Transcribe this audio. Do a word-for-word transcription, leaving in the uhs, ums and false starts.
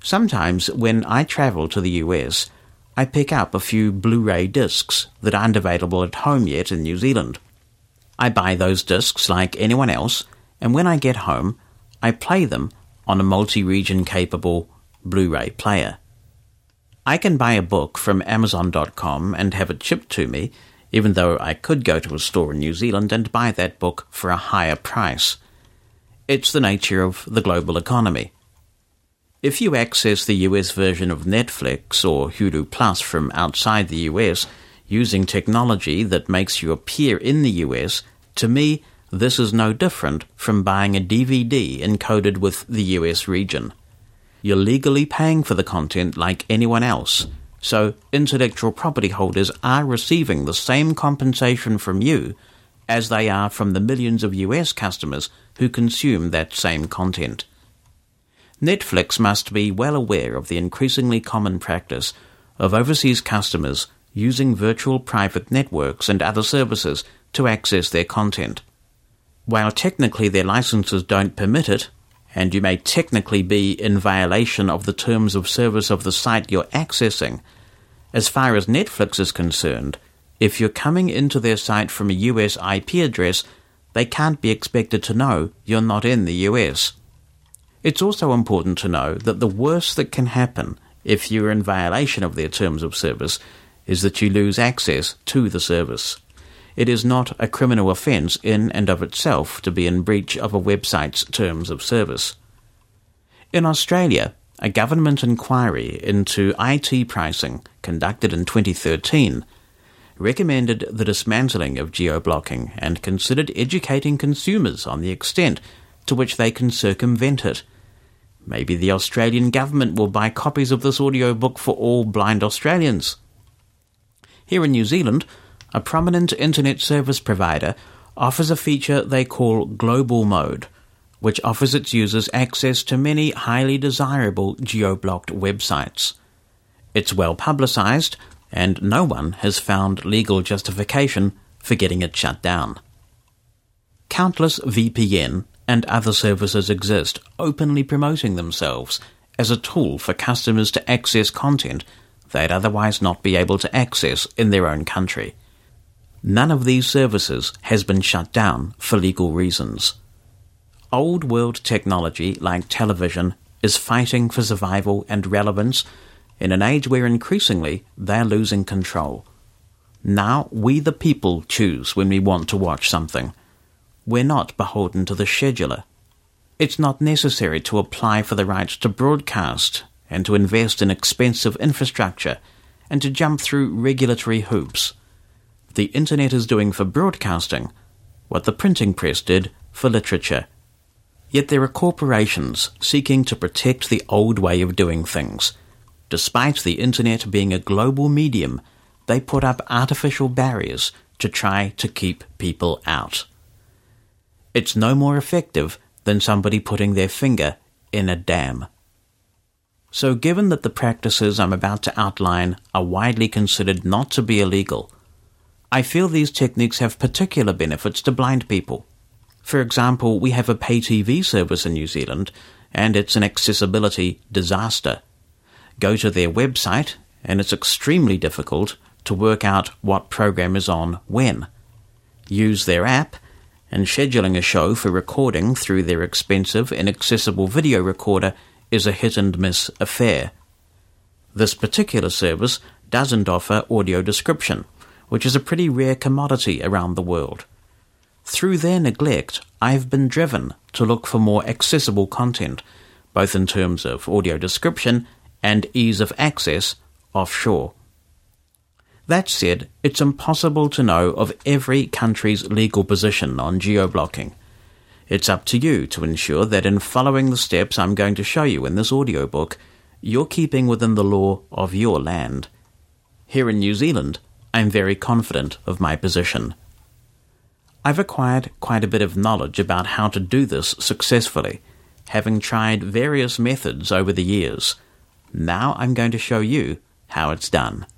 Sometimes when I travel to the U S, I pick up a few Blu-ray discs that aren't available at home yet in New Zealand. I buy those discs like anyone else, and when I get home, I play them on a multi-region capable Blu-ray player. I can buy a book from Amazon dot com and have it shipped to me, even though I could go to a store in New Zealand and buy that book for a higher price. It's the nature of the global economy. If you access the U S version of Netflix or Hulu Plus from outside the U S using technology that makes you appear in the U S, to me, this is no different from buying a D V D encoded with the U S region. You're legally paying for the content like anyone else, so intellectual property holders are receiving the same compensation from you as they are from the millions of U S customers who consume that same content. Netflix must be well aware of the increasingly common practice of overseas customers using virtual private networks and other services to access their content. While technically their licenses don't permit it, and you may technically be in violation of the terms of service of the site you're accessing, as far as Netflix is concerned, if you're coming into their site from a U S I P address, they can't be expected to know you're not in the U S. It's also important to know that the worst that can happen if you're in violation of their terms of service is that you lose access to the service. It is not a criminal offence in and of itself to be in breach of a website's terms of service. In Australia, a government inquiry into I T pricing conducted in twenty thirteen recommended the dismantling of geo-blocking and considered educating consumers on the extent to which they can circumvent it. Maybe the Australian government will buy copies of this audiobook for all blind Australians. Here in New Zealand, a prominent internet service provider offers a feature they call Global Mode, which offers its users access to many highly desirable geo-blocked websites. It's well publicised, and no one has found legal justification for getting it shut down. Countless V P N and other services exist, openly promoting themselves as a tool for customers to access content they'd otherwise not be able to access in their own country. None of these services has been shut down for legal reasons. Old world technology like television is fighting for survival and relevance in an age where increasingly they're losing control. Now we the people choose when we want to watch something. We're not beholden to the scheduler. It's not necessary to apply for the right to broadcast and to invest in expensive infrastructure and to jump through regulatory hoops. The internet is doing for broadcasting what the printing press did for literature. Yet there are corporations seeking to protect the old way of doing things. Despite the internet being a global medium, they put up artificial barriers to try to keep people out. It's no more effective than somebody putting their finger in a dam. So given that the practices I'm about to outline are widely considered not to be illegal, I feel these techniques have particular benefits to blind people. For example, we have a pay T V service in New Zealand, and it's an accessibility disaster. Go to their website, and it's extremely difficult to work out what program is on when. Use their app, and scheduling a show for recording through their expensive, inaccessible video recorder is a hit-and-miss affair. This particular service doesn't offer audio description, which is a pretty rare commodity around the world. Through their neglect, I've been driven to look for more accessible content, both in terms of audio description and ease of access offshore. That said, it's impossible to know of every country's legal position on geo-blocking. It's up to you to ensure that in following the steps I'm going to show you in this audiobook, you're keeping within the law of your land. Here in New Zealand, I'm very confident of my position. I've acquired quite a bit of knowledge about how to do this successfully, having tried various methods over the years. Now I'm going to show you how it's done.